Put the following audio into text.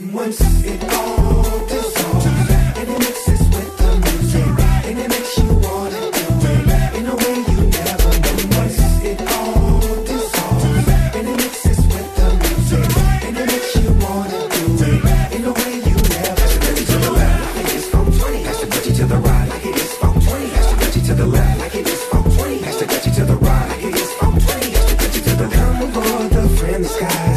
Once it all dissolves and it mixes with the music, and it makes you wanna do it in a way you never knew. Once it all dissolves and it mixes with the music, and it makes you wanna do it in a way you never knew. To the left, like it is 420. Pass the Gucci to the right, like it is 420. Pass the Gucci to the left, like it is 420. Pass the Gucci to the right, like it is 420. Pass the Gucci to the left. Come aboard the friendly sky.